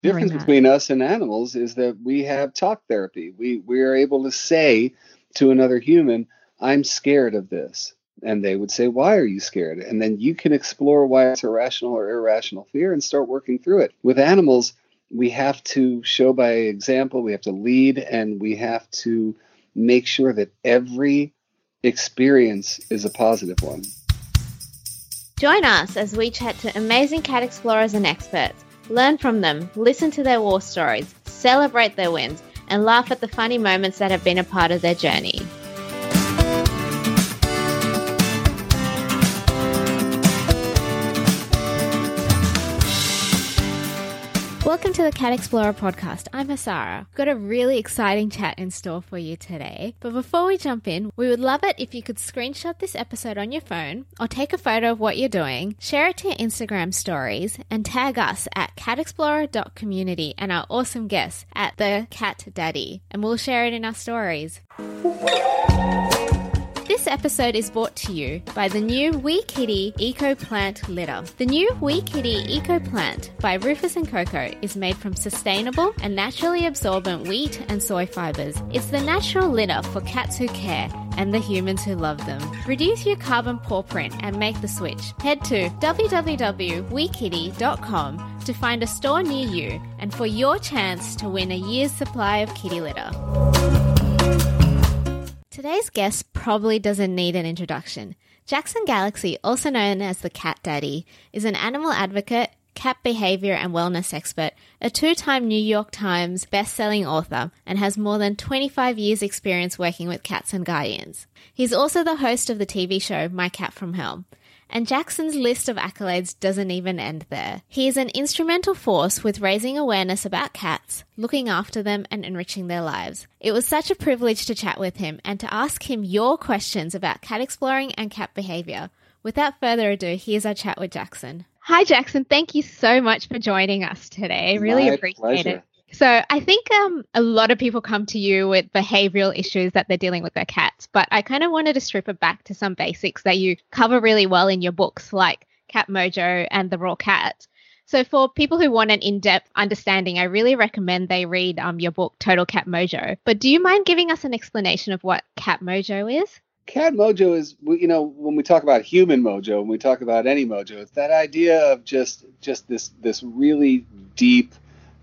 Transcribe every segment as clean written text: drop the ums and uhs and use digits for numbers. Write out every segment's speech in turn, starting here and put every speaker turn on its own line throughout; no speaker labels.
doing
Difference
that.
between us and animals is that we have talk therapy. We are able to say to another human, I'm scared of this. And they would say, why are you scared? And then you can explore why it's a rational or irrational fear and start working through it. With animals, we have to show by example, we have to lead, and we have to make sure that every experience is a positive one.
Join us as we chat to amazing cat explorers and experts, learn from them, listen to their war stories, celebrate their wins, and laugh at the funny moments that have been a part of their journey. Welcome to the Cat Explorer podcast. I'm Hasara. We've got a really exciting chat in store for you today. But before we jump in, we would love it if you could screenshot this episode on your phone or take a photo of what you're doing, share it to your Instagram stories, and tag us at catexplorer.community and our awesome guest at the Cat Daddy, and we'll share it in our stories. This episode is brought to you by the new Wee Kitty Eco Plant Litter. The new Wee Kitty Eco Plant by Rufus and Coco is made from sustainable and naturally absorbent wheat and soy fibers. It's the natural litter for cats who care and the humans who love them. Reduce your carbon paw print and make the switch. Head to www.weekitty.com to find a store near you and for your chance to win a year's supply of kitty litter. Today's guest probably doesn't need an introduction. Jackson Galaxy, also known as the Cat Daddy, is an animal advocate, cat behavior and wellness expert, a 2-time New York Times best-selling author, and has more than 25 years' experience working with cats and guardians. He's also the host of the TV show My Cat from Hell. And Jackson's list of accolades doesn't even end there. He is an instrumental force with raising awareness about cats, looking after them, and enriching their lives. It was such a privilege to chat with him and to ask him your questions about cat exploring and cat behavior. Without further ado, here's our chat with Jackson. Hi, Jackson. Thank you so much for joining us today. Really appreciate it. So I think a lot of people come to you with behavioral issues that they're dealing with their cats, but I kind of wanted to strip it back to some basics that you cover really well in your books, like Cat Mojo and The Raw Cat. So for people who want an in-depth understanding, I really recommend they read your book, Total Cat Mojo. But do you mind giving us an explanation of what Cat Mojo is?
Cat mojo is, when we talk about human mojo, when we talk about any mojo, it's that idea of just this really deep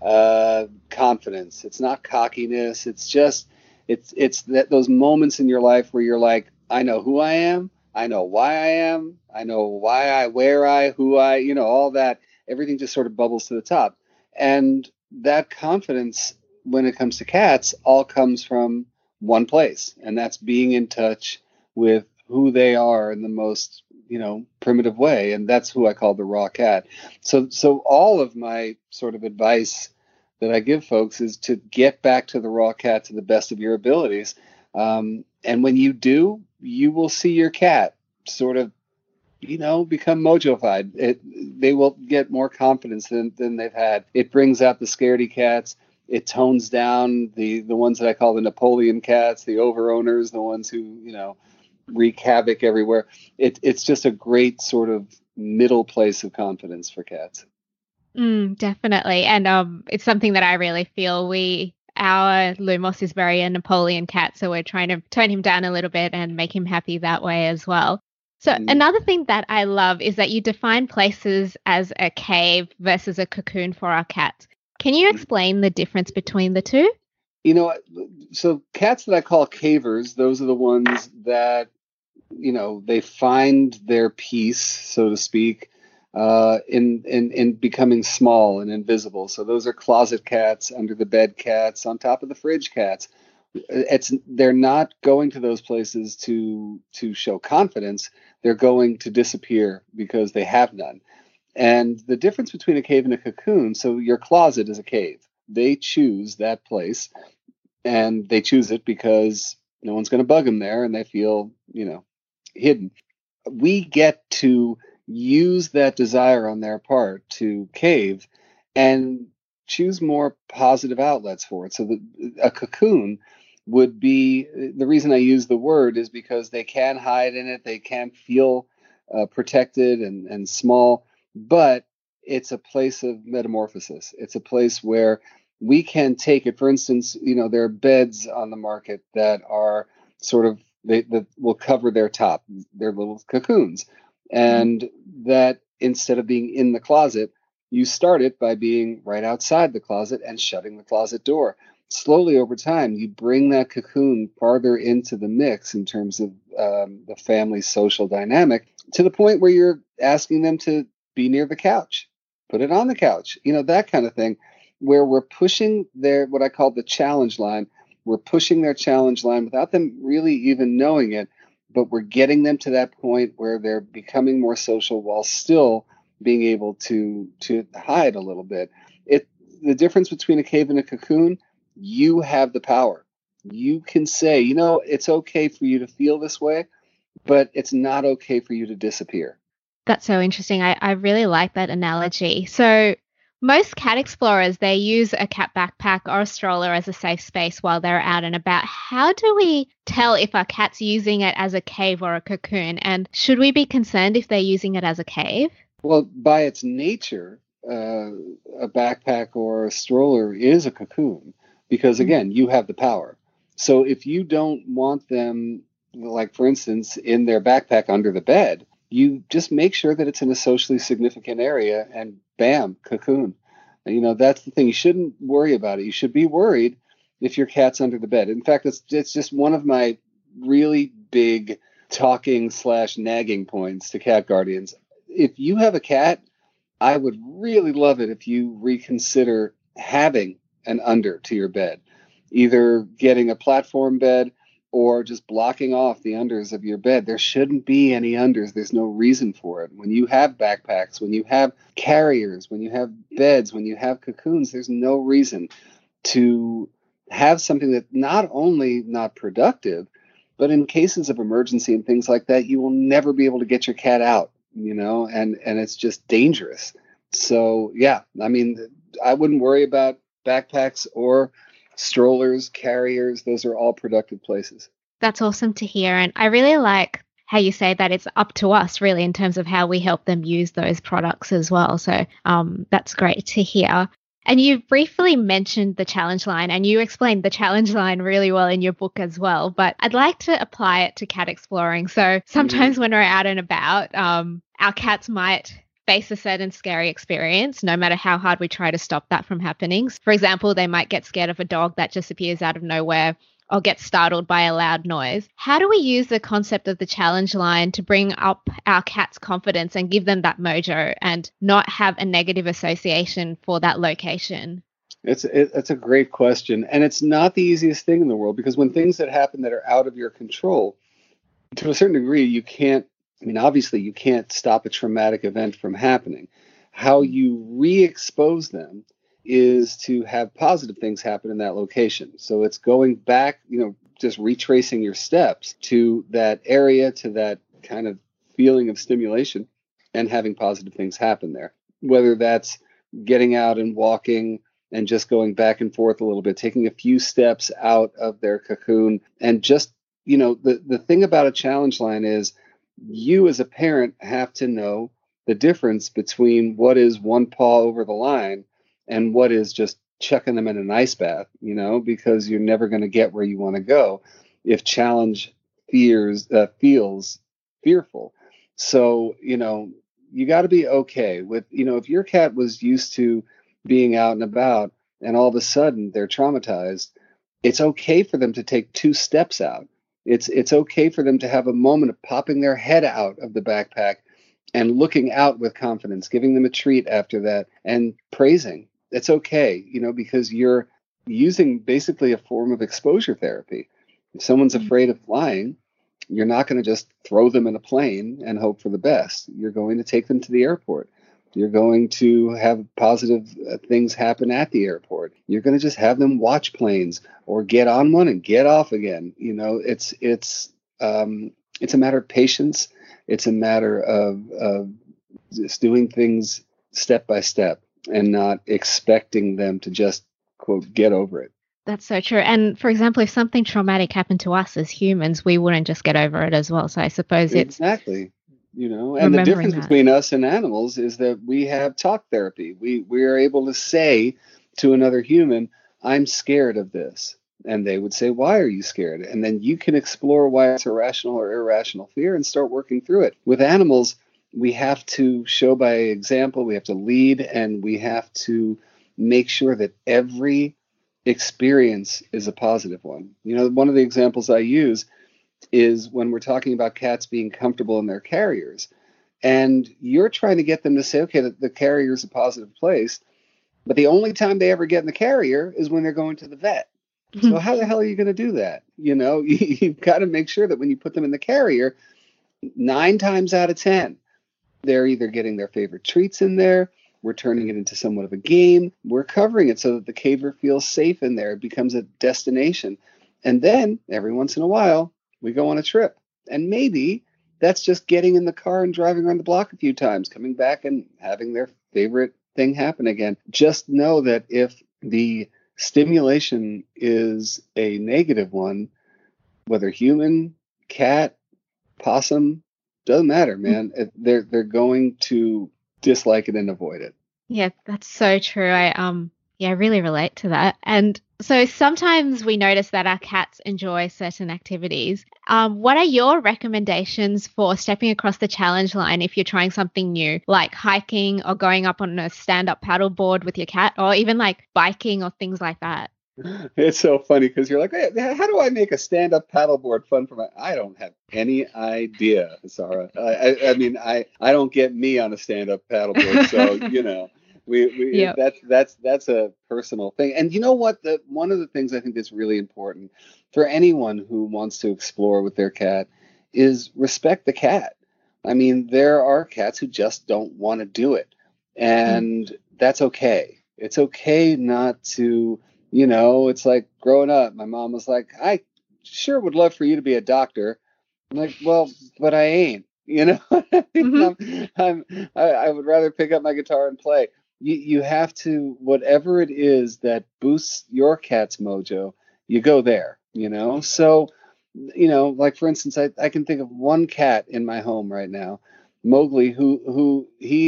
confidence. It's not cockiness. It's that those moments in your life where you're like, I know who I am. I know why I am. I know who I, all that. Everything just sort of bubbles to the top. And that confidence, when it comes to cats, all comes from one place, and that's being in touch with who they are in the most, primitive way. And that's who I call the raw cat. So all of my sort of advice that I give folks is to get back to the raw cat to the best of your abilities. And when you do, you will see your cat sort of, become mojofied. They will get more confidence than they've had. It brings out the scaredy cats. It tones down the ones that I call the Napoleon cats, the over-owners, the ones who, wreak havoc everywhere. It's just a great sort of middle place of confidence for cats.
Definitely. And it's something that I really feel our Lumos is very a Napoleon cat, so we're trying to tone him down a little bit and make him happy that way as well. So another thing that I love is that you define places as a cave versus a cocoon for our cats. Can you explain the difference between the two?
So cats that I call cavers, those are the ones that, they find their peace, so to speak, in becoming small and invisible. So those are closet cats, under the bed cats, on top of the fridge cats. They're not going to those places to show confidence. They're going to disappear because they have none. And the difference between a cave and a cocoon, so your closet is a cave. They choose that place, and they choose it because no one's going to bug them there, and they feel, hidden. We get to use that desire on their part to cave and choose more positive outlets for it. So a cocoon would be, the reason I use the word is because they can hide in it. They can feel protected and small, but it's a place of metamorphosis. It's a place where we can take it. For instance, there are beds on the market that are sort of that will cover their top, their little cocoons, and that instead of being in the closet, you start it by being right outside the closet and shutting the closet door. Slowly over time, you bring that cocoon farther into the mix in terms of the family social dynamic, to the point where you're asking them to be near the couch, put it on the couch, that kind of thing, where we're pushing what I call the challenge line. We're pushing their challenge line without them really even knowing it, but we're getting them to that point where they're becoming more social while still being able to hide a little bit. The difference between a cave and a cocoon, you have the power. You can say, it's okay for you to feel this way, but it's not okay for you to disappear.
That's so interesting. I really like that analogy. So most cat explorers, they use a cat backpack or a stroller as a safe space while they're out and about. How do we tell if our cat's using it as a cave or a cocoon? And should we be concerned if they're using it as a cave?
Well, by its nature, a backpack or a stroller is a cocoon because, again, you have the power. So if you don't want them, like, for instance, in their backpack under the bed, you just make sure that it's in a socially significant area and bam, cocoon. And, that's the thing. You shouldn't worry about it. You should be worried if your cat's under the bed. In fact, it's just one of my really big talking/nagging points to cat guardians. If you have a cat, I would really love it if you reconsider having an under to your bed, either getting a platform bed or just blocking off the unders of your bed. There shouldn't be any unders. There's no reason for it. When you have backpacks, when you have carriers, when you have beds, when you have cocoons, there's no reason to have something that not only not productive, but in cases of emergency and things like that, you will never be able to get your cat out, and it's just dangerous. So, yeah, I mean, I wouldn't worry about backpacks or strollers, carriers. Those are all productive places.
That's awesome to hear. And I really like how you say that it's up to us really in terms of how we help them use those products as well. So that's great to hear. And you briefly mentioned the challenge line, and you explained the challenge line really well in your book as well. But I'd like to apply it to cat exploring. So sometimes when we're out and about, our cats might face a certain scary experience, no matter how hard we try to stop that from happening. For example, they might get scared of a dog that just appears out of nowhere or get startled by a loud noise. How do we use the concept of the challenge line to bring up our cat's confidence and give them that mojo and not have a negative association for that location?
It's a great question. And it's not the easiest thing in the world, because when things that happen that are out of your control, to a certain degree, obviously you can't stop a traumatic event from happening. How you re-expose them is to have positive things happen in that location. So it's going back, just retracing your steps to that area, to that kind of feeling of stimulation, and having positive things happen there. Whether that's getting out and walking and just going back and forth a little bit, taking a few steps out of their cocoon. And just, the thing about a challenge line is you as a parent have to know the difference between what is one paw over the line and what is just chucking them in an ice bath, because you're never going to get where you want to go if challenge feels fearful. So, you got to be okay with, if your cat was used to being out and about and all of a sudden they're traumatized, it's okay for them to take 2 steps out. It's okay for them to have a moment of popping their head out of the backpack and looking out with confidence, giving them a treat after that and praising. It's okay, because you're using basically a form of exposure therapy. If someone's afraid of flying, you're not going to just throw them in a plane and hope for the best. You're going to take them to the airport. You're going to have positive things happen at the airport. You're going to just have them watch planes or get on one and get off again. It's a matter of patience. It's a matter of just doing things step by step and not expecting them to just, quote, get over it.
That's so true. And for example, if something traumatic happened to us as humans, we wouldn't just get over it as well. So I suppose
Exactly. And the
Remembering
difference
that.
between us and animals is that we have talk therapy. We are able to say to another human, I'm scared of this. And they would say, why are you scared? And then you can explore why it's a rational or irrational fear and start working through it. With animals, we have to show by example, we have to lead, and we have to make sure that every experience is a positive one. One of the examples I use is when we're talking about cats being comfortable in their carriers. And you're trying to get them to say, okay, the carrier is a positive place. But the only time they ever get in the carrier is when they're going to the vet. So how the hell are you going to do that? You've got to make sure that when you put them in the carrier, 9 times out of 10, they're either getting their favorite treats in there, we're turning it into somewhat of a game, we're covering it so that the caver feels safe in there. It becomes a destination. And then every once in a while, we go on a trip. And maybe that's just getting in the car and driving around the block a few times, coming back and having their favorite thing happen again. Just know that if the stimulation is a negative one, whether human, cat, possum, doesn't matter, man. They're going to dislike it and avoid it.
Yeah, that's so true. I really relate to that. And so sometimes we notice that our cats enjoy certain activities. What are your recommendations for stepping across the challenge line if you're trying something new, like hiking or going up on a stand-up paddleboard with your cat, or even like biking or things like that?
It's so funny because you're like, hey, how do I make a stand-up paddleboard fun for I don't have any idea, Sarah. I mean, I don't get me on a stand-up paddleboard, so we
Yeah.
that's a personal thing. And you know what? One of the things I think that's really important for anyone who wants to explore with their cat is respect the cat. I mean, there are cats who just don't want to do it, and that's okay. It's okay not to. It's like growing up, my mom was like, I sure would love for you to be a doctor. I'm like, well, but I ain't,
Mm-hmm.
I would rather pick up my guitar and play. You have to, whatever it is that boosts your cat's mojo, you go there, So, like for instance, I can think of one cat in my home right now, Mowgli, who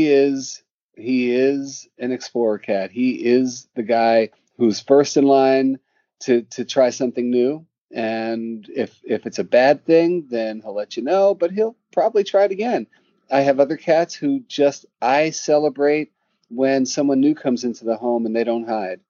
he is an explorer cat. He is the guy who's first in line to try something new. And if it's a bad thing, then he'll let you know, but he'll probably try it again. I have other cats who I celebrate when someone new comes into the home and they don't hide.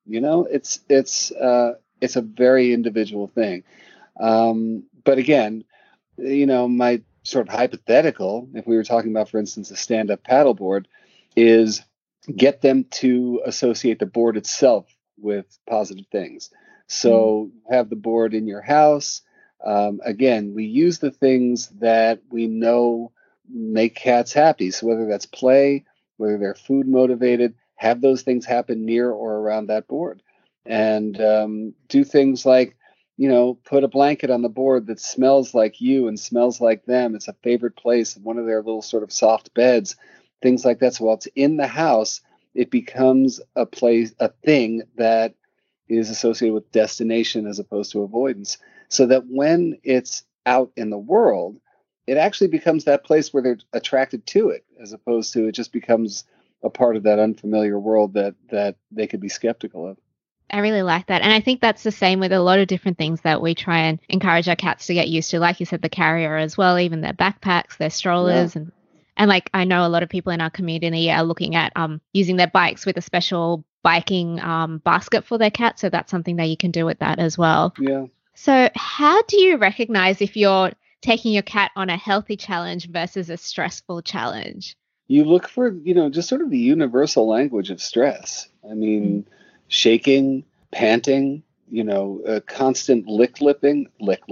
It's a very individual thing. But again, my sort of hypothetical, if we were talking about, for instance, a stand-up paddleboard, is get them to associate the board itself with positive things. So have the board in your house. Again, we use the things that we know make cats happy. So whether that's play, whether they're food motivated, have those things happen near or around that board. And do things like, put a blanket on the board that smells like you and smells like them. It's a favorite place, one of their little sort of soft beds, things like that. So while it's in the house, it becomes a thing that is associated with destination as opposed to avoidance. So that when it's out in the world, it actually becomes that place where they're attracted to it, as opposed to it just becomes a part of that unfamiliar world that they could be skeptical of.
I really like that. And I think that's the same with a lot of different things that we try and encourage our cats to get used to. Like you said, the carrier as well, even their backpacks, their strollers.
Yeah.
And like I know a lot of people in our community are looking at using their bikes with a special biking basket for their cat. So that's something that you can do with that as well.
Yeah.
So how do you recognize if you're taking your cat on a healthy challenge versus a stressful challenge?
You look for, just sort of the universal language of stress. I mean, shaking, panting, constant lip licking.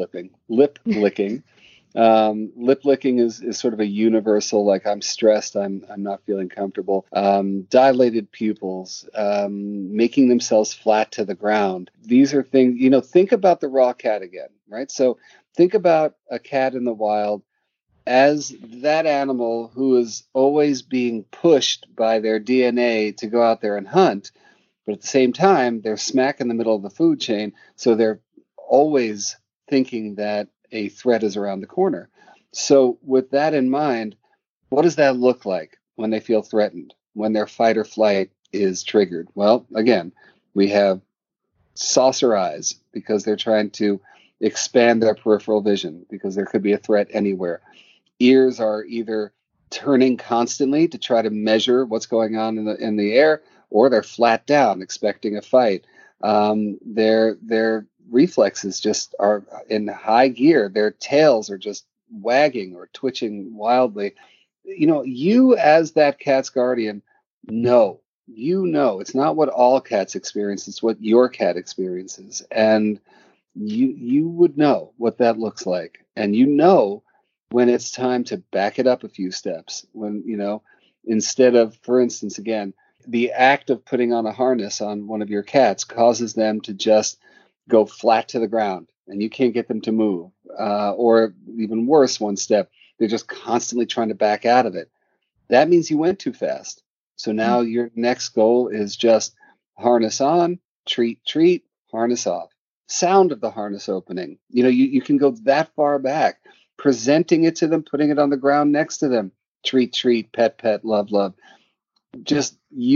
Lip licking is sort of a universal, like I'm stressed, I'm not feeling comfortable. Dilated pupils, making themselves flat to the ground. These are things, think about the raw cat again, right? So think about a cat in the wild as that animal who is always being pushed by their DNA to go out there and hunt. But at the same time, they're smack in the middle of the food chain. So they're always thinking that a threat is around the corner. So with that in mind, What does that look like when they feel threatened, when their fight or flight is triggered? Well, again, we have saucer eyes because they're trying to expand their peripheral vision because there could be a threat anywhere. Ears are either turning constantly to try to measure what's going on in the air, or they're flat down expecting a fight. Their reflexes just are in high gear. Their tails are just wagging or twitching wildly. You as that cat's guardian know, it's not what all cats experience, it's what your cat experiences. And you would know what that looks like. And when it's time to back it up a few steps, when, instead of, for instance, again, the act of putting on a harness on one of your cats causes them to just go flat to the ground and you can't get them to move. Or even worse, one step, they're just constantly trying to back out of it. That means you went too fast. So now your next goal is just harness on, treat, harness off. Sound of the harness opening. You can go that far back, presenting it to them, putting it on the ground next to them. Treat, pet, love. Just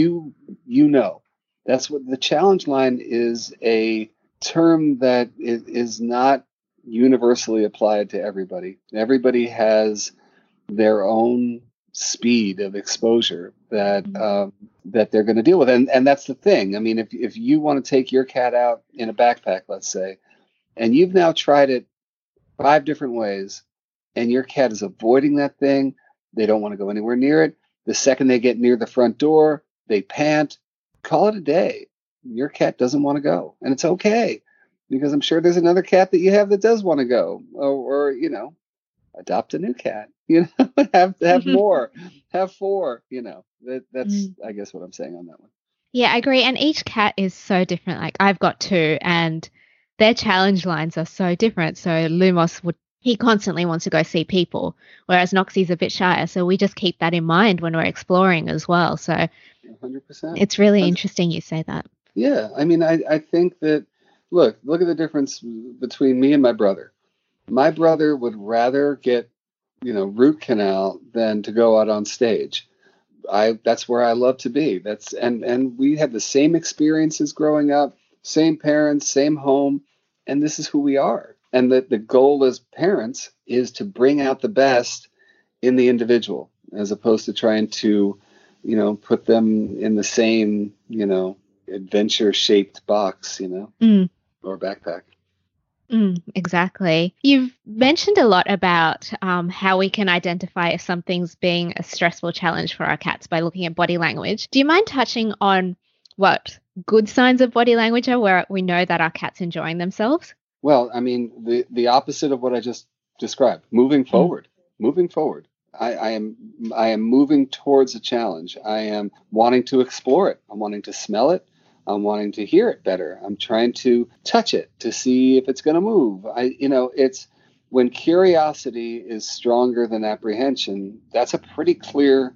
that's what the challenge line is, a term that is not universally applied to everybody. Everybody has their own speed of exposure that they're going to deal with, and that's the thing. I mean, if you want to take your cat out in a backpack, let's say, and you've now tried it 5 different ways, and your cat is avoiding that thing, they don't want to go anywhere near it. The second they get near the front door, they pant. Call it a day. Your cat doesn't want to go, and it's okay, because I'm sure there's another cat that you have that does want to go, or adopt a new cat. Have more, have 4. That's I guess what I'm saying on that one.
Yeah, I agree. And each cat is so different. Like I've got 2 and their challenge lines are so different. So Lumos he constantly wants to go see people, whereas Noxie's a bit shyer. So we just keep that in mind when we're exploring as well. So
100%.
It's really interesting you say that.
Yeah. I mean, I think that, look at the difference between me and my brother. My brother would rather get, root canal than to go out on stage. That's where I love to be. And we had the same experiences growing up, same parents, same home, and this is who we are. And the goal as parents is to bring out the best in the individual, as opposed to trying to, put them in the same, adventure shaped box, or backpack.
Exactly. You've mentioned a lot about how we can identify if something's being a stressful challenge for our cats by looking at body language. Do you mind touching on what good signs of body language are where we know that our cat's enjoying themselves?
Well, I mean, the opposite of what I just described, moving forward. I am moving towards a challenge. I am wanting to explore it. I'm wanting to smell it. I'm wanting to hear it better. I'm trying to touch it to see if it's going to move. It's when curiosity is stronger than apprehension. That's a pretty clear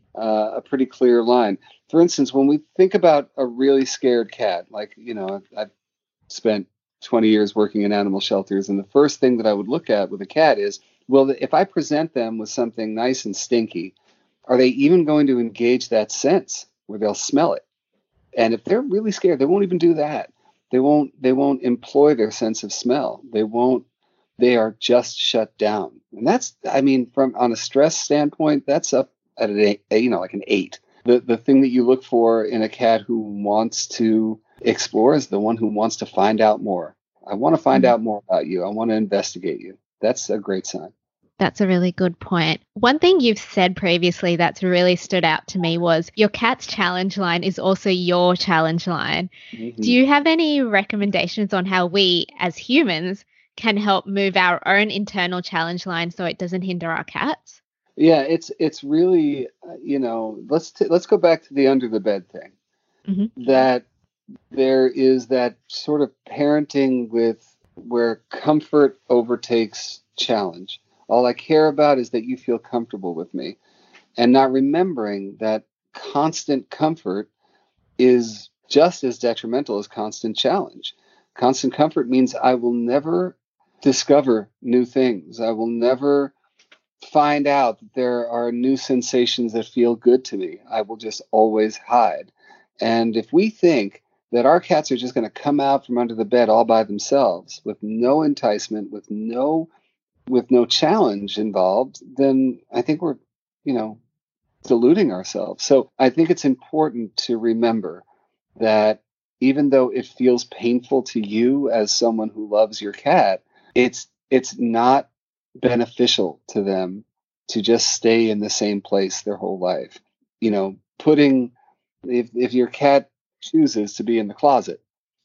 line. For instance, when we think about a really scared cat, like, I've spent 20 years working in animal shelters, and the first thing that I would look at with a cat is, well, if I present them with something nice and stinky, are they even going to engage that sense where they'll smell it? And if they're really scared, they won't even do that. They won't employ their sense of smell. They are just shut down. And that's, I mean, on a stress standpoint, that's up at an 8, like an 8. The thing that you look for in a cat who wants to explore is the one who wants to find out more. I want to find out more about you. I want to investigate you. That's a great sign.
That's a really good point. One thing you've said previously that's really stood out to me was your cat's challenge line is also your challenge line. Mm-hmm. Do you have any recommendations on how we as humans can help move our own internal challenge line so it doesn't hinder our cats?
Yeah, it's really, let's go back to the under the bed thing. Mm-hmm. That there is that sort of parenting where comfort overtakes challenge. All I care about is that you feel comfortable with me, and not remembering that constant comfort is just as detrimental as constant challenge. Constant comfort means I will never discover new things. I will never find out that there are new sensations that feel good to me, I will just always hide. And if we think that our cats are just going to come out from under the bed all by themselves with no enticement, with no challenge involved, then I think we're, you know, deluding ourselves. So I think it's important to remember that even though it feels painful to you as someone who loves your cat, it's not beneficial to them to just stay in the same place their whole life. You know, putting if your cat chooses to be in the closet,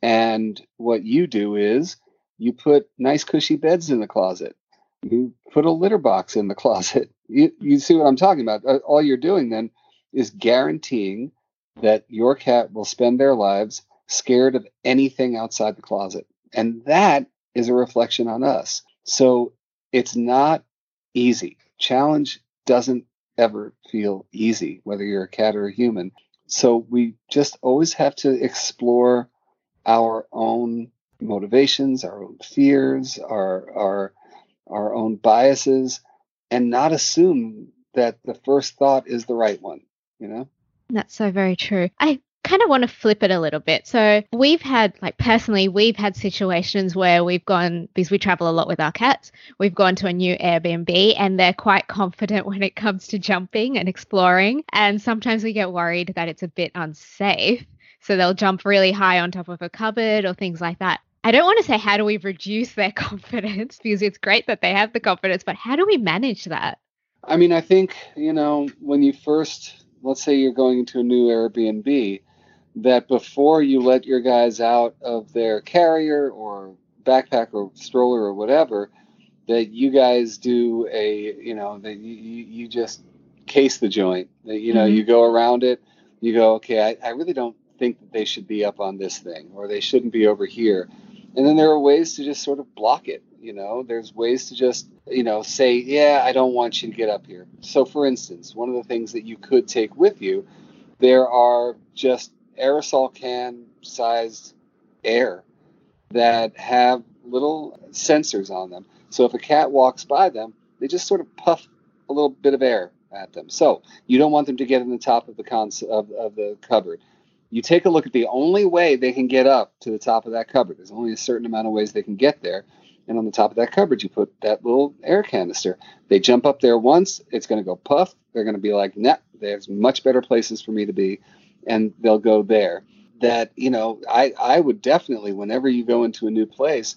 and what you do is you put nice cushy beds in the closet, you put a litter box in the closet. You see what I'm talking about? All you're doing then is guaranteeing that your cat will spend their lives scared of anything outside the closet. And that is a reflection on us. So it's not easy. Challenge doesn't ever feel easy, whether you're a cat or a human. So we just always have to explore our own motivations, our own fears, our own biases, and not assume that the first thought is the right one, you know?
That's so very true. I kind of want to flip it a little bit. So we've had, like personally, we've had situations where we've gone, because we travel a lot with our cats, we've gone to a new Airbnb and they're quite confident when it comes to jumping and exploring. And sometimes we get worried that it's a bit unsafe. So they'll jump really high on top of a cupboard or things like that. I don't want to say how do we reduce their confidence, because it's great that they have the confidence, but how do we manage that?
I mean, I think, you know, when you first, let's say you're going into a new Airbnb, that before you let your guys out of their carrier or backpack or stroller or whatever, that you guys do that you just case the joint. That, you know, you go around it, you go, okay, I really don't think that they should be up on this thing, or they shouldn't be over here. And then there are ways to just sort of block it. You know, there's ways to just, say, yeah, I don't want you to get up here. So for instance, one of the things that you could take with you, there are just aerosol can sized air that have little sensors on them. So if a cat walks by them, they just sort of puff a little bit of air at them. So you don't want them to get in the top of the cupboard. You take a look at the only way they can get up to the top of that cupboard. There's only a certain amount of ways they can get there. And on the top of that cupboard, you put that little air canister. They jump up there once, it's going to go puff. They're going to be like, nah, there's much better places for me to be. And they'll go there. That, I would definitely, whenever you go into a new place,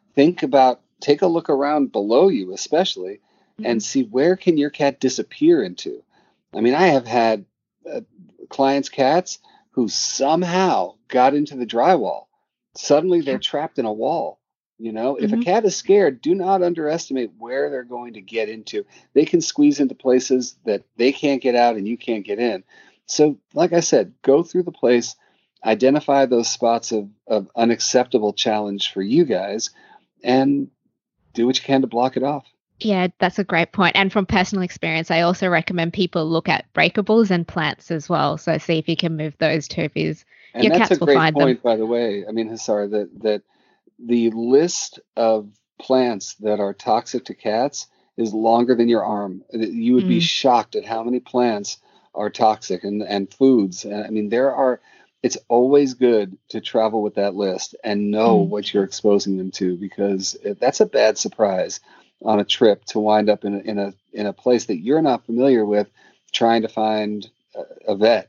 take a look around below you, especially, and see where can your cat disappear into. I mean, I have had clients' cats who somehow got into the drywall. Suddenly they're trapped in a wall. If a cat is scared, do not underestimate where they're going to get into. They can squeeze into places that they can't get out and you can't get in. So, like I said, go through the place, identify those spots of unacceptable challenge for you guys, and do what you can to block it off.
Yeah, that's a great point. And from personal experience, I also recommend people look at breakables and plants as well. So see if you can move those too, because your cats will find them.
And that's a great point, by the way. I mean, Hassar, that the list of plants that are toxic to cats is longer than your arm. You would be shocked at how many plants are toxic and foods. I mean, it's always good to travel with that list and know what you're exposing them to, because that's a bad surprise on a trip to wind up in a place that you're not familiar with, trying to find a vet,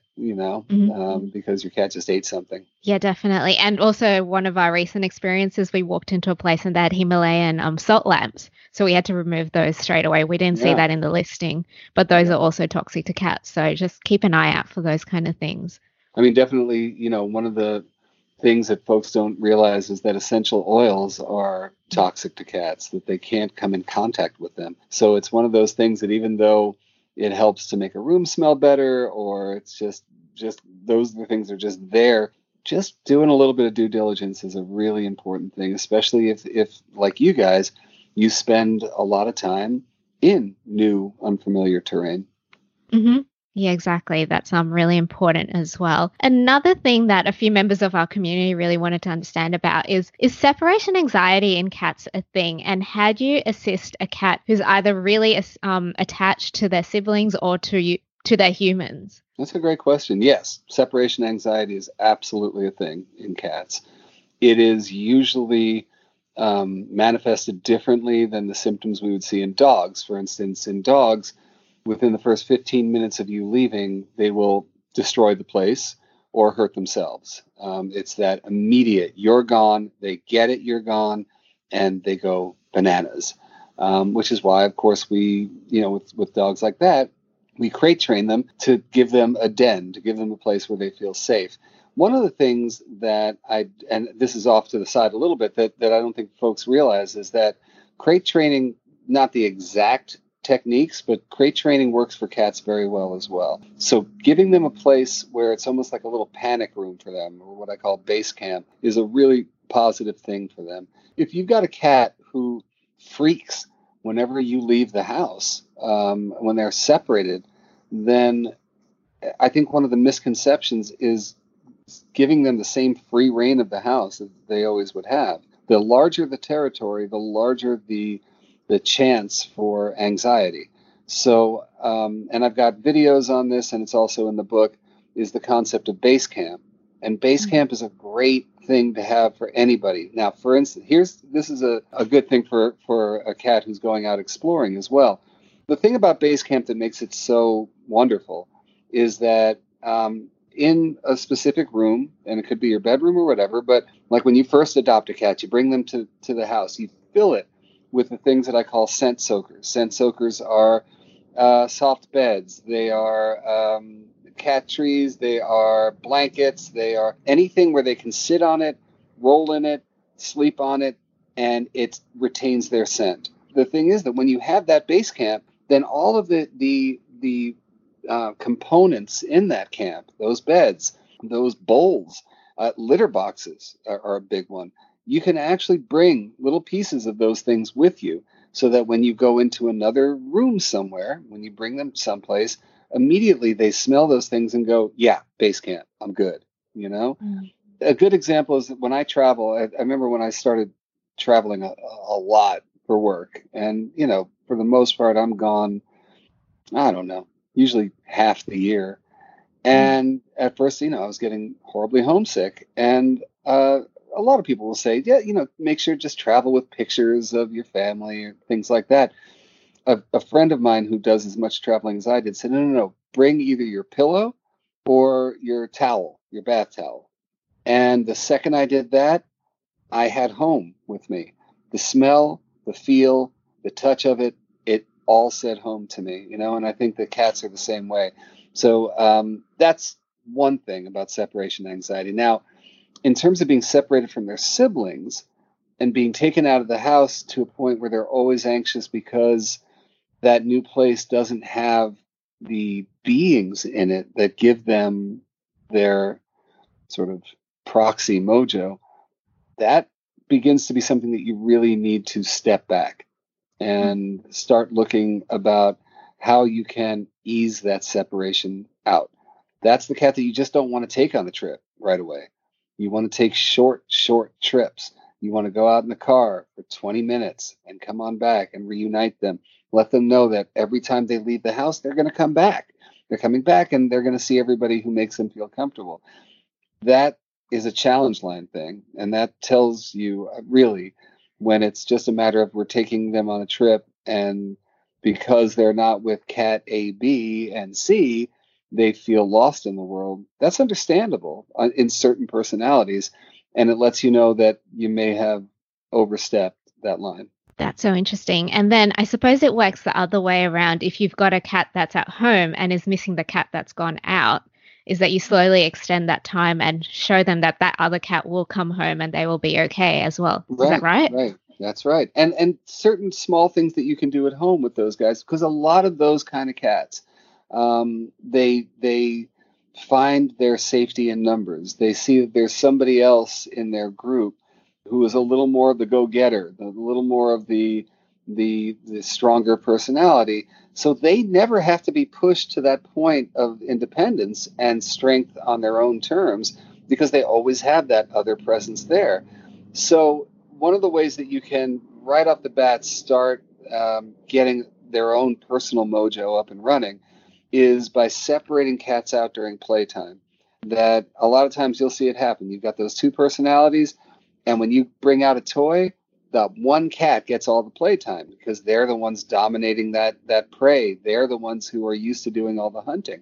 because your cat just ate something.
Yeah, definitely. And also one of our recent experiences, we walked into a place and they had Himalayan salt lamps. So we had to remove those straight away. We didn't see that in the listing, but those are also toxic to cats. So just keep an eye out for those kind of things.
I mean, definitely, one of the things that folks don't realize is that essential oils are toxic to cats, that they can't come in contact with them. So it's one of those things that even though it helps to make a room smell better, or it's just those are the things that are just there, just doing a little bit of due diligence is a really important thing, especially if like you guys, you spend a lot of time in new, unfamiliar terrain.
Mm-hmm. Yeah, exactly. That's really important as well. Another thing that a few members of our community really wanted to understand about is separation anxiety in cats a thing? And how do you assist a cat who's either really attached to their siblings or to their humans?
That's a great question. Yes, separation anxiety is absolutely a thing in cats. It is usually manifested differently than the symptoms we would see in dogs. For instance, in dogs, within the first 15 minutes of you leaving, they will destroy the place or hurt themselves. It's that immediate, you're gone, they get it, you're gone, and they go bananas. Which is why, of course, with dogs like that, we crate train them to give them a den, to give them a place where they feel safe. One of the things that and this is off to the side a little bit, that I don't think folks realize is that crate training, not the exact techniques, but crate training works for cats very well as well. So giving them a place where it's almost like a little panic room for them, or what I call base camp, is a really positive thing for them. If you've got a cat who freaks whenever you leave the house, when they're separated, then I think one of the misconceptions is giving them the same free reign of the house that they always would have. The larger the territory, the larger the chance for anxiety. So, and I've got videos on this, and it's also in the book, is the concept of base camp. And base camp is a great thing to have for anybody. Now, for instance, this is a good thing for a cat who's going out exploring as well. The thing about base camp that makes it so wonderful is that in a specific room, and it could be your bedroom or whatever, but like when you first adopt a cat, you bring them to the house, you fill it with the things that I call scent soakers. Scent soakers are soft beds. They are cat trees. They are blankets. They are anything where they can sit on it, roll in it, sleep on it, and it retains their scent. The thing is that when you have that base camp, then all of the components in that camp, those beds, those bowls, litter boxes are a big one. You can actually bring little pieces of those things with you so that when you go into another room somewhere, when you bring them someplace, immediately they smell those things and go, yeah, base camp, I'm good. You know, a good example is that when I travel, I remember when I started traveling a lot for work, and, for the most part, I'm gone, I don't know, usually half the year. And at first, I was getting horribly homesick. And a lot of people will say, yeah, make sure just travel with pictures of your family or things like that. A friend of mine who does as much traveling as I did said, no, bring either your pillow or your towel, your bath towel. And the second I did that, I had home with me. The smell, the feel, the touch of it, it all said home to me, and I think the cats are the same way. So that's one thing about separation anxiety. Now, in terms of being separated from their siblings and being taken out of the house to a point where they're always anxious because that new place doesn't have the beings in it that give them their sort of proxy mojo, that begins to be something that you really need to step back and start looking about how you can ease that separation out. That's the cat that you just don't want to take on the trip right away. You want to take short trips. You want to go out in the car for 20 minutes and come on back and reunite them. Let them know that every time they leave the house, they're going to come back. They're coming back and they're going to see everybody who makes them feel comfortable. That is a challenge line thing. And that tells you really when it's just a matter of we're taking them on a trip, and because they're not with cat A, B, and C, they feel lost in the world. That's understandable in certain personalities, and it lets you know that you may have overstepped that line.
That's so interesting. And then I suppose it works the other way around. If you've got a cat that's at home and is missing the cat that's gone out, is that you slowly extend that time and show them that that other cat will come home and they will be okay as well.
Right,
is that right?
Right. That's right. And certain small things that you can do at home with those guys, because a lot of those kind of cats, they find their safety in numbers. They see that there's somebody else in their group who is a little more of the go-getter, a little more of the the stronger personality. So they never have to be pushed to that point of independence and strength on their own terms because they always have that other presence there. So one of the ways that you can right off the bat start getting their own personal mojo up and running is by separating cats out during playtime. That a lot of times you'll see it happen. You've got those two personalities, and when you bring out a toy, the one cat gets all the playtime because they're the ones dominating that prey. They're the ones who are used to doing all the hunting.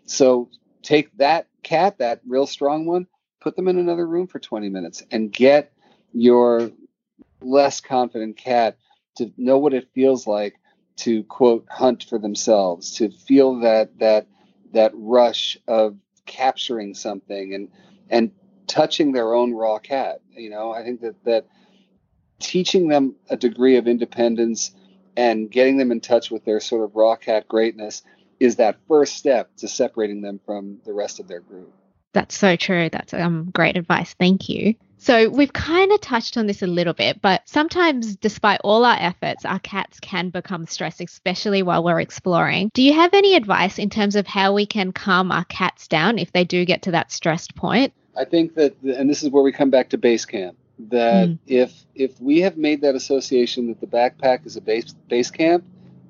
So take that cat, that real strong one, put them in another room for 20 minutes and get your less confident cat to know what it feels like to, quote, hunt for themselves, to feel that rush of capturing something and touching their own raw cat. I think that teaching them a degree of independence and getting them in touch with their sort of raw cat greatness is that first step to separating them from the rest of their group.
That's so true. That's great advice. Thank you. So we've kind of touched on this a little bit, but sometimes despite all our efforts, our cats can become stressed, especially while we're exploring. Do you have any advice in terms of how we can calm our cats down if they do get to that stressed point?
I think that, and this is where we come back to base camp, that if we have made that association that the backpack is a base camp,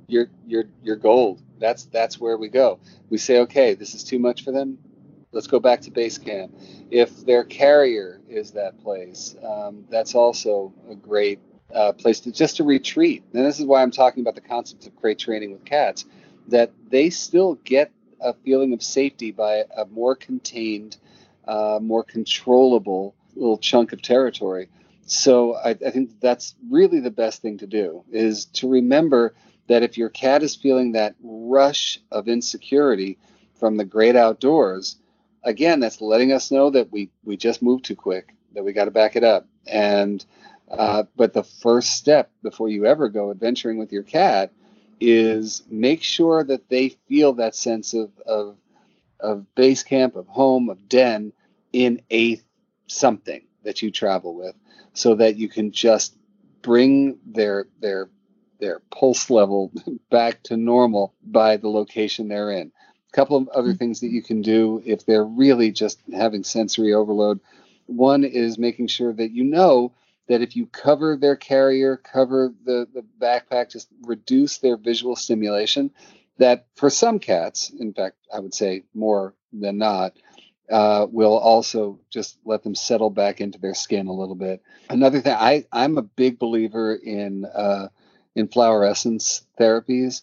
you're gold. That's where we go. We say, okay, this is too much for them. Let's go back to base camp. If their carrier is that place, that's also a great place to retreat. And this is why I'm talking about the concept of crate training with cats, that they still get a feeling of safety by a more contained, more controllable little chunk of territory. So I think that's really the best thing to do, is to remember that if your cat is feeling that rush of insecurity from the great outdoors, again, that's letting us know that we just moved too quick, that we got to back it up. And but the first step before you ever go adventuring with your cat is make sure that they feel that sense of base camp, of home, of den in a something that you travel with, so that you can just bring their pulse level back to normal by the location they're in. A couple of other things that you can do if they're really just having sensory overload. One is making sure that you know that if you cover their carrier, cover the backpack, just reduce their visual stimulation, that for some cats, in fact, I would say more than not, will also just let them settle back into their skin a little bit. Another thing, I'm a big believer in fluorescence therapies.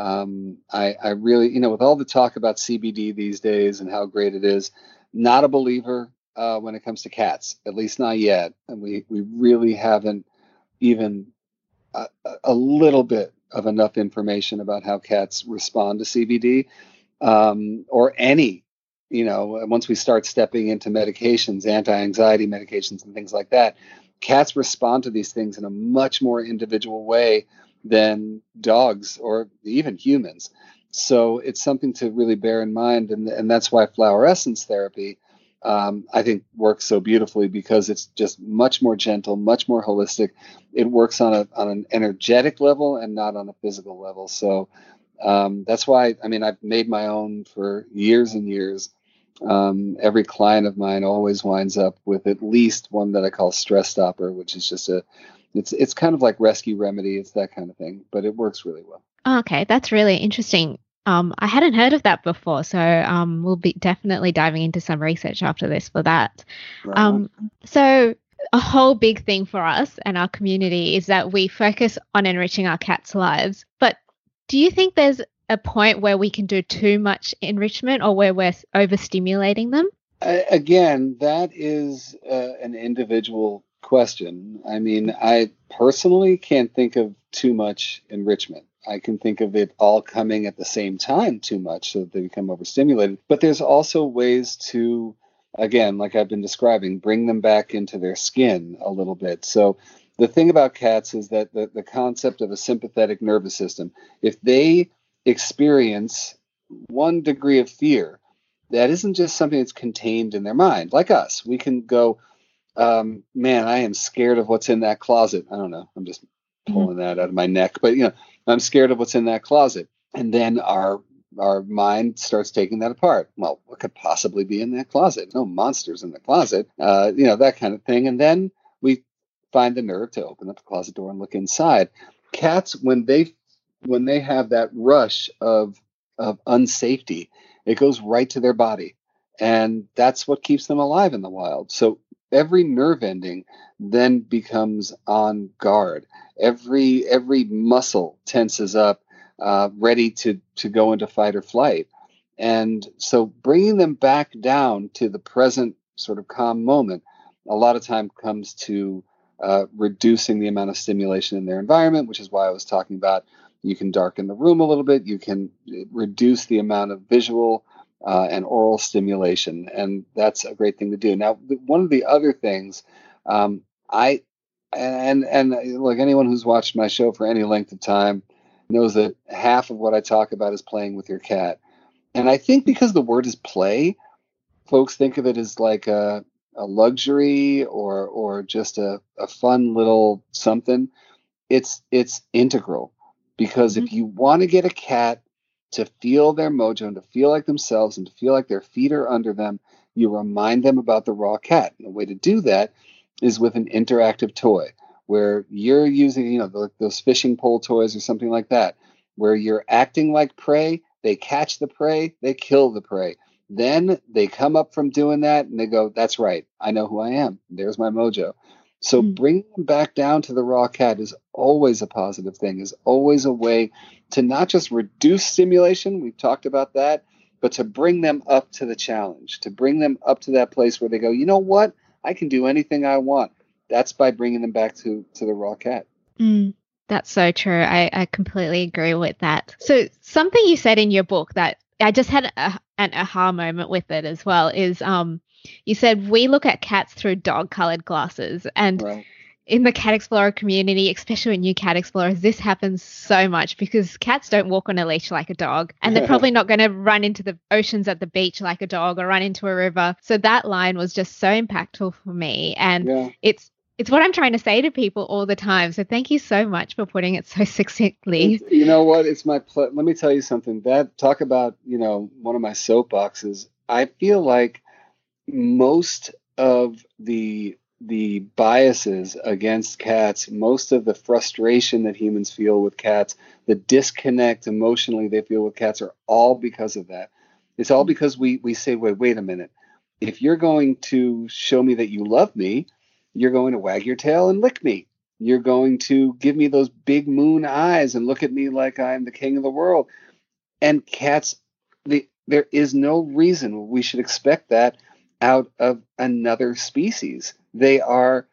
I really, with all the talk about CBD these days and how great it is, not a believer when it comes to cats, at least not yet. And we really haven't even a little bit of enough information about how cats respond to CBD or any, once we start stepping into medications, anti-anxiety medications and things like that, cats respond to these things in a much more individual way than dogs or even humans. So it's something to really bear in mind. And that's why fluorescence therapy, I think, works so beautifully, because it's just much more gentle, much more holistic. It works on an energetic level and not on a physical level. So that's why, I've made my own for years and years. Every client of mine always winds up with at least one that I call stress stopper, which is just it's kind of like rescue remedy. It's that kind of thing, but it works really well.
Okay, that's really interesting. I hadn't heard of that before, so we'll be definitely diving into some research after this for that.
Right.
So a whole big thing for us and our community is that we focus on enriching our cats' lives. But do you think there's a point where we can do too much enrichment or where we're overstimulating them?
Again, that is an individual question. I personally can't think of too much enrichment. I can think of it all coming at the same time too much, so that they become overstimulated. But there's also ways to, again, like I've been describing, bring them back into their skin a little bit. So the thing about cats is that the concept of a sympathetic nervous system, if they experience one degree of fear, that isn't just something that's contained in their mind. Like us, we can go, man, I am scared of what's in that closet. I don't know. I'm just
Mhm.
pulling that out of my neck, but I'm scared of what's in that closet. And then our mind starts taking that apart. Well, what could possibly be in that closet? No monsters in the closet, that kind of thing. And then we find the nerve to open up the closet door and look inside. Cats, when they have that rush of unsafety, it goes right to their body, and that's what keeps them alive in the wild. So every nerve ending then becomes on guard. Every muscle tenses up, ready to go into fight or flight. And so bringing them back down to the present sort of calm moment a lot of time comes to reducing the amount of stimulation in their environment, which is why I was talking about you can darken the room a little bit, you can reduce the amount of visual and oral stimulation, and that's a great thing to do. Now, one of the other things, I and like anyone who's watched my show for any length of time knows that half of what I talk about is playing with your cat, and I think because the word is play, folks think of it as like a luxury or just a fun little something. It's integral, because
Mhm.
if you want to get a cat to feel their mojo and to feel like themselves and to feel like their feet are under them, you remind them about the raw cat. And the way to do that is with an interactive toy where you're using, those fishing pole toys or something like that, where you're acting like prey, they catch the prey, they kill the prey. Then they come up from doing that and they go, that's right, I know who I am. There's my mojo. So
Mhm.
bringing them back down to the raw cat is always a positive thing, is always a way to not just reduce stimulation, we've talked about that, but to bring them up to the challenge, to bring them up to that place where they go, you know what? I can do anything I want. That's by bringing them back to the raw cat.
Mm, that's so true. I completely agree with that. So something you said in your book that I just had an aha moment with it as well is you said we look at cats through dog colored glasses, and
Right.
in the cat explorer community, especially with new cat explorers, this happens so much because cats don't walk on a leash like a dog, and they're probably not going to run into the oceans at the beach like a dog or run into a river. So that line was just so impactful for me, and
Yeah.
it's what I'm trying to say to people all the time. So thank you so much for putting it so succinctly.
You know what? It's my let me tell you something. That talk about, one of my soapboxes. I feel like most of the biases against cats, most of the frustration that humans feel with cats, the disconnect emotionally they feel with cats, are all because of that. It's all because we say, wait a minute. If you're going to show me that you love me, you're going to wag your tail and lick me. You're going to give me those big moon eyes and look at me like I'm the king of the world. And cats, there is no reason we should expect that out of another species. They are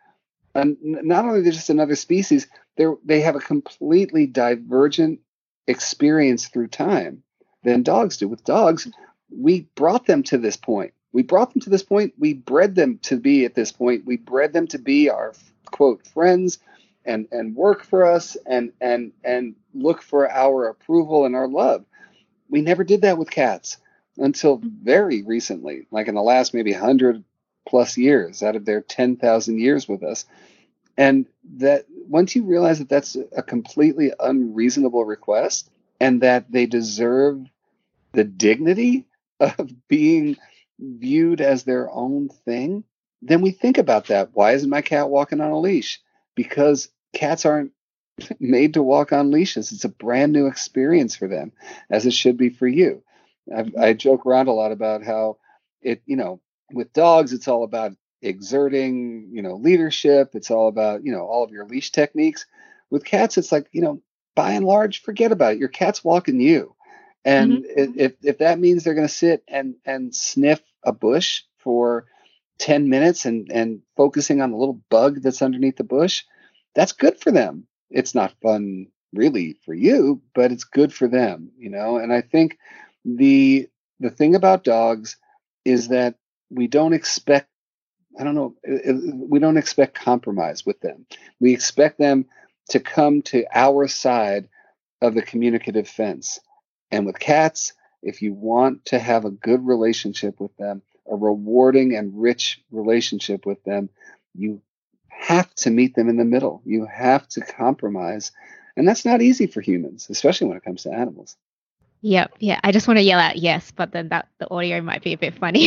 not only they're just another species, they have a completely divergent experience through time than dogs do. With dogs, we brought them to this point. We brought them to this point. We bred them to be at this point. We bred them to be our quote friends and work for us and look for our approval and our love. We never did that with cats until very recently, like in the last maybe 100+ years out of their 10,000 years with us. And that once you realize that that's a completely unreasonable request and that they deserve the dignity of being viewed as their own thing, then we think about that. Why isn't my cat walking on a leash? Because cats aren't made to walk on leashes. It's a brand new experience for them, as it should be for you. I joke around a lot about how with dogs, it's all about exerting, leadership. It's all about, all of your leash techniques. With cats, it's like, by and large, forget about it. Your cat's walking you.
Mhm.
And if that means they're going to sit and sniff a bush for 10 minutes and focusing on the little bug that's underneath the bush, that's good for them. It's not fun really for you, but it's good for them. And I think the thing about dogs is that we don't expect, I don't know, we don't expect compromise with them. We expect them to come to our side of the communicative fence. And with cats, if you want to have a good relationship with them, a rewarding and rich relationship with them, you have to meet them in the middle. You have to compromise. And that's not easy for humans, especially when it comes to animals.
Yep. Yeah. I just want to yell out yes, but then the audio might be a bit funny.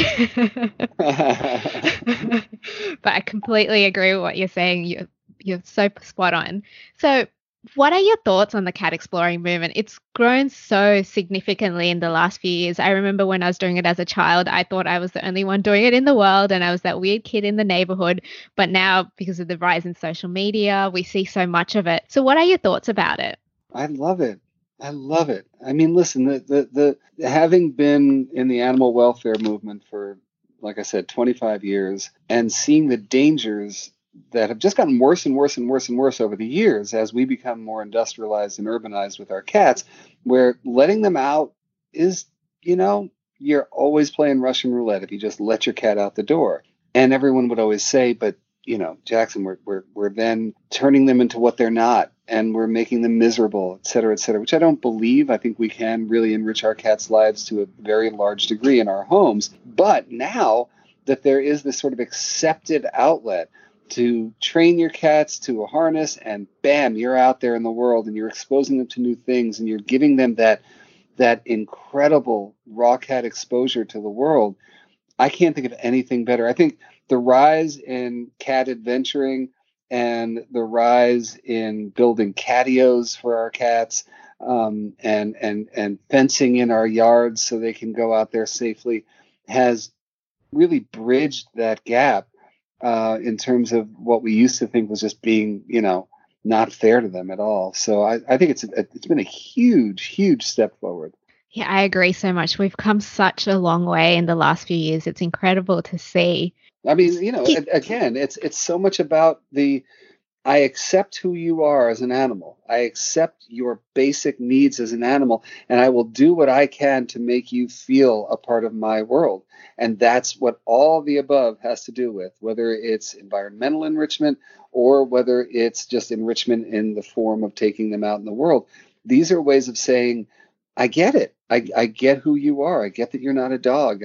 But I completely agree with what you're saying. You're so spot on. So, what are your thoughts on the cat exploring movement? It's grown so significantly in the last few years. I remember when I was doing it as a child, I thought I was the only one doing it in the world and I was that weird kid in the neighborhood. But now, because of the rise in social media, we see so much of it. So, what are your thoughts about it?
I love it. I love it. I mean, listen, the having been in the animal welfare movement for, like I said, 25 years, and seeing the dangers that have just gotten worse and worse and worse and worse over the years as we become more industrialized and urbanized with our cats, where letting them out is, you know, you're always playing Russian roulette if you just let your cat out the door. And everyone would always say, but Jackson, we're then turning them into what they're not, and we're making them miserable, et cetera, which I don't believe. I think we can really enrich our cats' lives to a very large degree in our homes. But now that there is this sort of accepted outlet to train your cats to a harness, and bam, you're out there in the world and you're exposing them to new things and you're giving them that incredible raw cat exposure to the world. I can't think of anything better. I think the rise in cat adventuring and the rise in building catios for our cats, and fencing in our yards so they can go out there safely has really bridged that gap in terms of what we used to think was just being, not fair to them at all. So I think it's been a huge, huge step forward.
Yeah, I agree so much. We've come such a long way in the last few years. It's incredible to see.
I mean, again, it's so much about I accept who you are as an animal. I accept your basic needs as an animal, and I will do what I can to make you feel a part of my world. And that's what all the above has to do with, whether it's environmental enrichment or whether it's just enrichment in the form of taking them out in the world. These are ways of saying, I get it. I get who you are. I get that you're not a dog.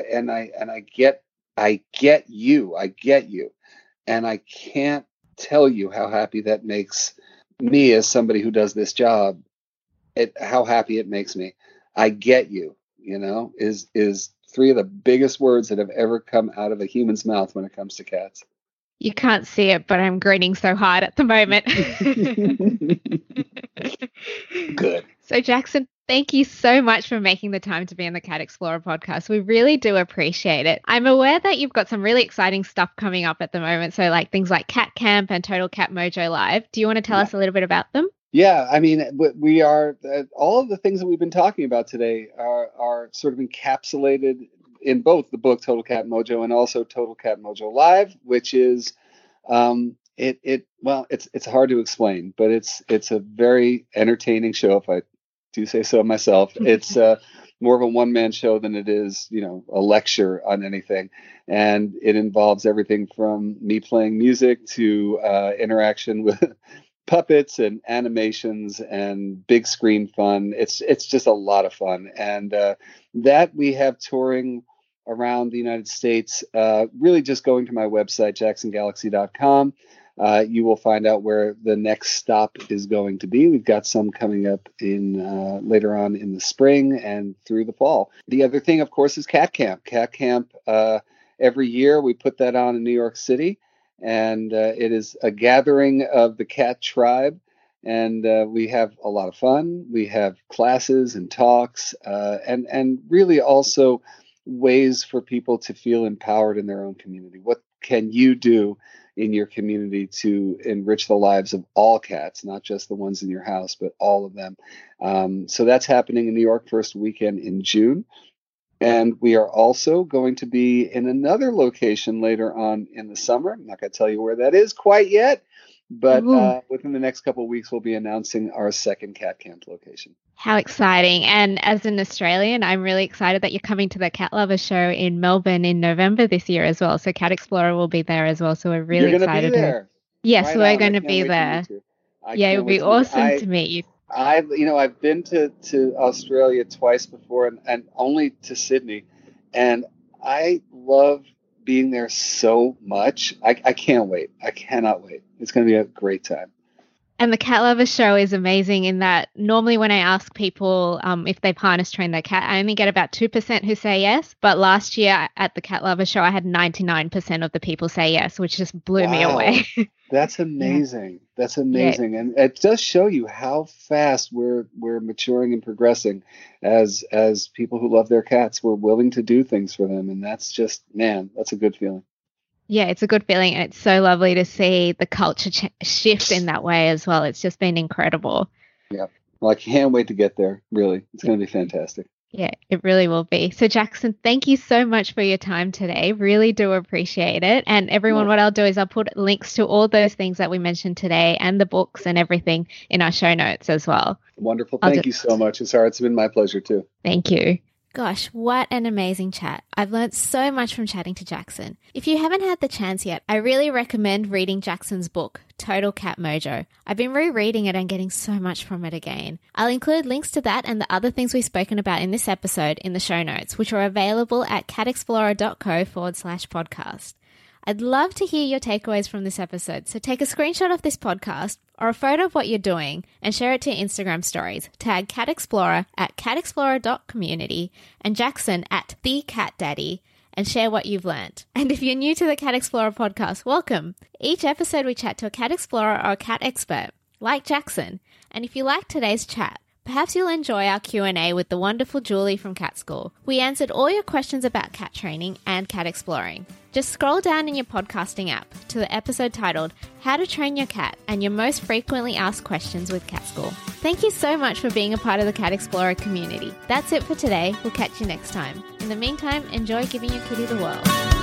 I get you. I get you. And I can't tell you how happy that makes me as somebody who does this job. How happy it makes me. I get you, is three of the biggest words that have ever come out of a human's mouth when it comes to cats.
You can't see it, but I'm grinning so hard at the moment.
Good.
So, Jackson, thank you so much for making the time to be on the Cat Explorer podcast. We really do appreciate it. I'm aware that you've got some really exciting stuff coming up at the moment. So, like things like Cat Camp and Total Cat Mojo Live. Do you want to tell us a little bit about them?
Yeah, I mean, we are all of the things that we've been talking about today are sort of encapsulated in both the book Total Cat Mojo and also Total Cat Mojo Live, which is it's hard to explain, but it's a very entertaining show, if I do say so myself. It's more of a one-man show than it is, a lecture on anything. And it involves everything from me playing music to interaction with puppets and animations and big screen fun. It's just a lot of fun. And that we have touring around the United States, really just going to my website, jacksongalaxy.com. You will find out where the next stop is going to be. We've got some coming up in later on in the spring and through the fall. The other thing, of course, is Cat Camp. Cat Camp, every year we put that on in New York City, and it is a gathering of the cat tribe. And we have a lot of fun. We have classes and talks, and really also ways for people to feel empowered in their own community. What can you do in your community to enrich the lives of all cats, not just the ones in your house, but all of them? So that's happening in New York first weekend in June. And we are also going to be in another location later on in the summer. I'm not going to tell you where that is quite yet, but within the next couple of weeks, we'll be announcing our second Cat Camp location.
How exciting. And as an Australian, I'm really excited that you're coming to the Cat Lover Show in Melbourne in November this year as well. So Cat Explorer will be there as well. So we're really excited.
Be there.
Yes, right, we're going to be there. Yeah, it would be awesome to meet you.
I've been to Australia twice before and only to Sydney. And I love being there so much. I can't wait. I cannot wait. It's going to be a great time.
And the Cat Lover Show is amazing in that normally when I ask people if they've harness trained their cat, I only get about 2% who say yes. But last year at the Cat Lover Show, I had 99% of the people say yes, which just blew me away.
That's amazing. Yeah. That's amazing. Yeah. And it does show you how fast we're maturing and progressing as people who love their cats. We're willing to do things for them. And that's just, man, that's a good feeling.
Yeah, it's a good feeling. And it's so lovely to see the culture shift in that way as well. It's just been incredible.
Yeah. Well, I can't wait to get there. Really. It's going to be fantastic.
Yeah, it really will be. So Jackson, thank you so much for your time today. Really do appreciate it. And everyone, what I'll do is I'll put links to all those things that we mentioned today and the books and everything in our show notes as well.
Wonderful. Thank you so much, Azahara. It's been my pleasure too.
Thank you.
Gosh, what an amazing chat. I've learned so much from chatting to Jackson. If you haven't had the chance yet, I really recommend reading Jackson's book, Total Cat Mojo. I've been rereading it and getting so much from it again. I'll include links to that and the other things we've spoken about in this episode in the show notes, which are available at catexplorer.co/podcast. I'd love to hear your takeaways from this episode, so take a screenshot of this podcast or a photo of what you're doing and share it to your Instagram stories. Tag Cat Explorer at catexplorer.community and Jackson at @thecatdaddy and share what you've learned. And if you're new to the Cat Explorer podcast, welcome. Each episode we chat to a cat explorer or a cat expert, like Jackson. And if you like today's chat, perhaps you'll enjoy our Q&A with the wonderful Julie from Cat School. We answered all your questions about cat training and cat exploring. Just scroll down in your podcasting app to the episode titled How to Train Your Cat and your most frequently asked questions with Cat School. Thank you so much for being a part of the Cat Explorer community. That's it for today. We'll catch you next time. In the meantime, enjoy giving your kitty the world.